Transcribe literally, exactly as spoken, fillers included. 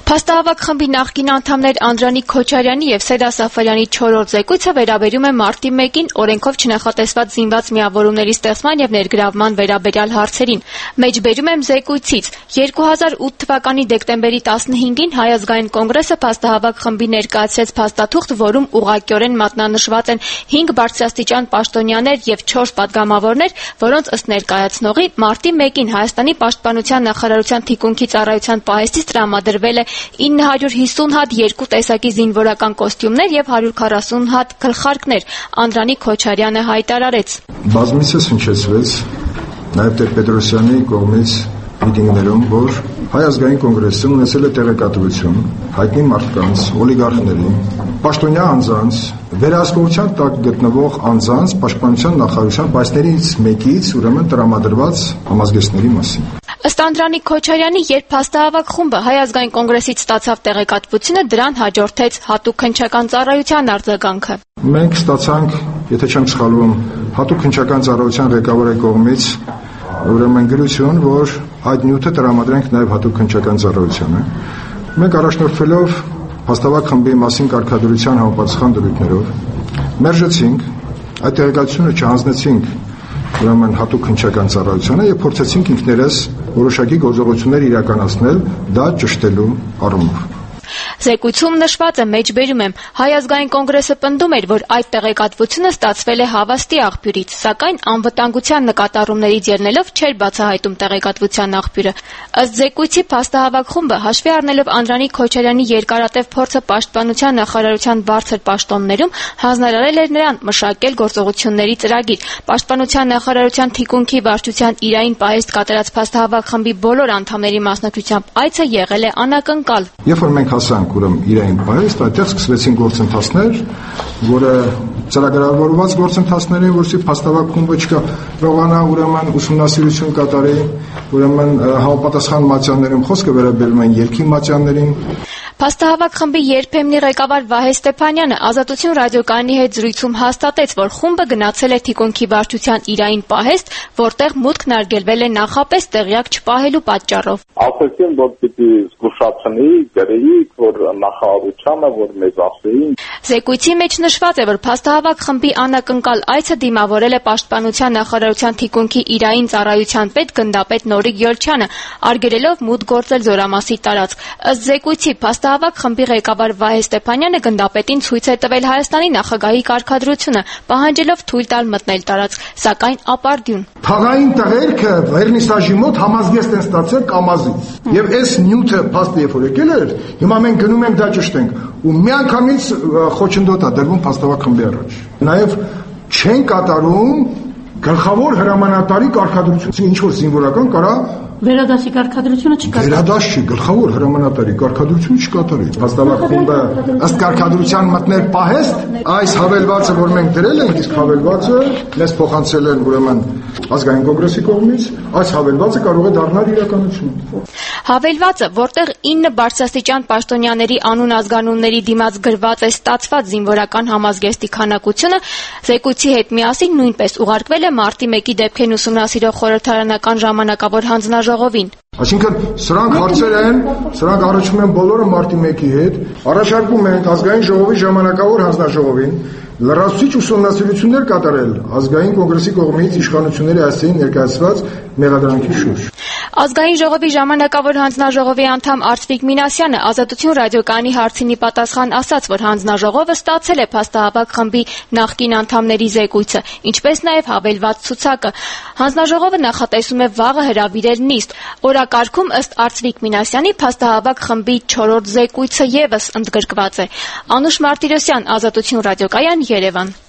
Փաստահավաք խմբի նախկին անդամներ Անդրանիկ Քոչարյանի եւ Սեդա Սաֆարյանի չորրորդ զեկույցը վերաբերում է մարտի մեկին օրենքով չնախատեսված զինված միավորումների ստեղծման եւ ներգրավման վերաբերյալ հարցերին։ Մեջբերում եմ զեկույցից. երկու հազար ութ թվականի դեկտեմբերի տասնհինգին Հայ ազգային կոնգրեսը փաստահավաք խմբի ներկայացրեց փաստաթուղթ, որում ուղղակիորեն մատնանշված են հինգ բարձրաստիճան պաշտոնյաներ եւ չորս պատգամավորներ, որոնց ըստ ներկայացնողի մարտի մեկին Հայաստանի պաշտպանության նախարարության թիկունքի ծառայության պահեստից տրամադրվել է ինը հարյուր հիսուն հատ երկու տեսակի զինվորական կոստյումներ եւ հարյուր քառասուն հատ գլխարկներ, Անդրանիկ Քոչարյանը հայտարարեց. Բազմիցս հնչեցվեց նաեւ Տեր-Պետրոսյանի կողմից միտինգներում, որ Հայ ազգային կոնգրեսը ունեցել է տեղեկատվություն հայտնի մարդկանց, օլիգարխների, պաշտոնյա անձանց, վերահսկողության տակ գտնվող անձանց պաշտպանության նախարարության պայծներից մեկից ուրեմն տրամադրված համազգեստների մասին։ Ըստ Անդրանիկ Քոչարյանի, երբ փաստահավաք խումբը Հայ ազգային կոնգրեսից ստացավ տեղեկատվությունը, դրան հաջորդեց հատուկ քննչական ծառայության արձագանքը։ Մենք ստացանք, եթե չեմ սխալվում, հատուկ քննչական ծառայության ղեկավարի կողմից ուրեմն գրություն, որ այդ նյութը տրամադրենք նաև հատուկ քննչական ծառայությանը։ Մենք առաջնորդվելով փաստահավաք խմբի մասին կարգադրության համապատասխան դրույթներով մերժեցինք, այդ տեղեկատվությունը չհանձնեցինք ուրեմն հատուկ քննչական ծառայությանը եւ փորձեցինք ինքներս որոշակի գործողություններ իրականացնել դա ճշտելու առումով։ Զեկույցում նշված է, մեջբերում եմ, Հայ ազգային կոնգրեսը պնդում էր, որ այդ տեղեկատվությունը ստացվել է հավաստի աղբյուրից, սակայն անվտանգության նկատառումներից ելնելով չէր բացահայտում տեղեկատվության աղբյուրը։ Ըստ զեկույցի փաստահավաք խումբը հաշվի առնելով Անդրանիկ Քոչարյանի երկարատև փորձը պաշտպանության նախարարության բարձր պաշտոններում հանձնարարել էր նրան մշակել գործողությունների ծրագիր։ Պաշտպանության նախարարության թիկունքի վարչության իրային պահեստ կատարած փաստահավաք խմբի բոլոր անդամների մասնակցությամբ այցը եղել է անակնկալ։ Երբ որ մենք հասանք ուրեմն իրային պահեստ, այդտեղ սկսվեցին գործընթացներ, որը ծրագրավորված գործընթացներ են, որսի փաստահավաք խումբը չկարողանա ուրեմն ուսումնասիրություն կատարի, ուրեմն համապատասխան մատյաններում խոսքը վերաբերում են երկի մատյաններին։ Փաստահավաք խմբի երբեմնի ղեկավար Վահե Ստեփանյանը Ազատություն ռադիոկայանի հետ զրույցում հաստատեց, որ խումբը գնացել է թիկունքի վարչության իրային պահեստ, որտեղ մուտքն արգելվել է նախապես տեղյակ չպահելու պատճառով։ Ասեցին, որ պիտի զգուշացնի, գրեի, որ նախարարությանը, որ մեզ ասեին։ Զեկույցի մեջ նշված է, որ փաստահավաք խմբի անակնկալ այցը դիմավորել է պաշտպանության նախարարության թիկունքի իրային ծառայության պետ գնդապետ Նորիկ Յոլչյանը, արգելելով մուտք գործել Զորամասի տարածք։ Ըստ զեկույցի փաստահավաք խմբի ղեկավար Վահե Ստեփանյանը գնդապետին ցույց է տվել Հայաստանի նախագահի կարգադրությունը, պահանջելով թույլ տալ մտնել տարածք, սակայն ապարդյուն։ Թաղային տղերքը վերնիսաժի մոտ համազգեստ են ստացել Կամազից։ Եվ այս նյութը փաստը երբ որ եկել էր, հիմա մենք գնում ենք դա ճշտենք։ Ու միանգամից խոչընդոտ է դրվում փաստահավաք խմբի առաջ։ Նաև չեն կատարում գլխավոր հրամանատարի կարգադրությունը, ինչ որ զինվորական կարա Վերադասի կարգադրությունը չկատարի։ Վերադաս չի, գլխավոր հրամանատարի կարգադրությունը չկատարի։ Փաստահավաք խումբը ըստ կարգադրության մտներ պահեստ, այս հավելվածը, որ մենք դրել ենք, իսկ հավելվածը մեզ փոխանցել են ուրեմն ազգային կոնգրեսի կողմից, այս հավելվածը կարող է դառնալ իրականություն։ Հավելվածը, որտեղ ինը բարձրաստիճան պաշտոնյաների անուն ազգանունների դիմաց գրված է ստացված զինվորական համազգեստի քանակությունը, զեկույցի հետ միասին նույնպես ուղարկվել է մարտի մեկի դեպքերն ուսումնասիրող խորհրդարանական ժամանակավոր հանձնաժողովին։ Այսինքն սրանք հարցեր են, սրանք առաջում են բոլորը մարտի մեկի հետ, առաջարկում են ազգային ժողովի ժամանակավոր հանձնաժողովին լրացուցիչ ուսումնասիրություններ կատարել ազգային կոնգրեսի կողմից իշխանությունների ասեին ներկայացված մեղադրանքի շուրջ։ Ազգային ժողովի ժամանակավոր հանձնաժողովի անդամ Արծվիկ Մինասյանը Ազատություն ռադիոկայանի հարցինի պատասխան ասաց, որ հանձնաժողովը ստացել է փաստահավաք խմբի նախկին անդամների զեկույցը, ինչպես նաև հավելված ցուցակը։ Հանձնաժողովը նախատեսում է վաղը հրավիրել նիստ։ Օրակարգում ըստ Արծվիկ Մինասյանի փաստահավաք խմբի չորրորդ զեկույցը ևս ընդգրկված է։ Անուշ Մարտիրոսյան, Ազատություն ռադիոկայան, Երևան։